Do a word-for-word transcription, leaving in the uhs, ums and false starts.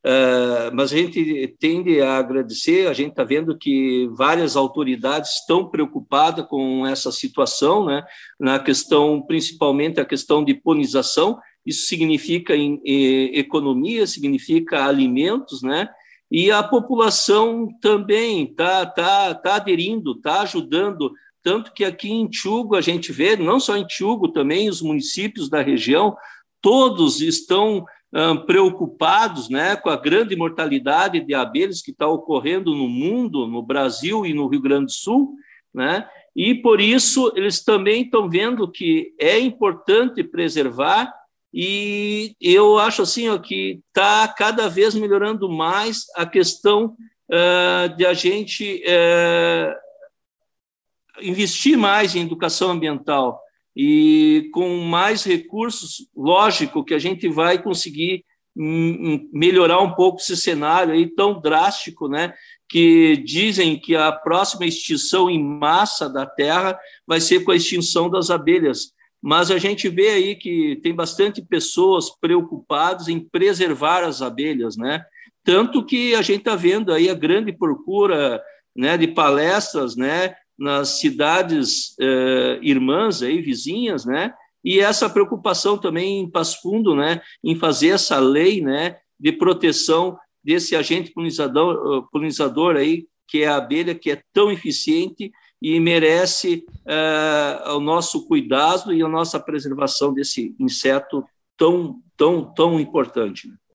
Uh, mas a gente tende a agradecer, a gente está vendo que várias autoridades estão preocupadas com essa situação, né, na questão, principalmente a questão de polinização. Isso significa em, em, economia, significa alimentos, né, e a população também está tá, tá aderindo, está ajudando, tanto que aqui em Tiúgu a gente vê, não só em Tiúgu, também os municípios da região, todos estão preocupados, né, com a grande mortalidade de abelhas que está ocorrendo no mundo, no Brasil e no Rio Grande do Sul, né, e por isso eles também estão vendo que é importante preservar, e eu acho assim, ó, que está cada vez melhorando mais a questão uh, de a gente uh, investir mais em educação ambiental. E com mais recursos, lógico que a gente vai conseguir melhorar um pouco esse cenário aí tão drástico, né, que dizem que a próxima extinção em massa da Terra vai ser com a extinção das abelhas. Mas a gente vê aí que tem bastante pessoas preocupadas em preservar as abelhas, né? Tanto que a gente está vendo aí a grande procura, né, de palestras, né, nas cidades eh, irmãs, aí, vizinhas, né? E essa preocupação também em Passo Fundo, né, em fazer essa lei, né, de proteção desse agente polinizador, polinizador aí, que é a abelha, que é tão eficiente e merece eh, o nosso cuidado e a nossa preservação desse inseto tão, tão, tão importante.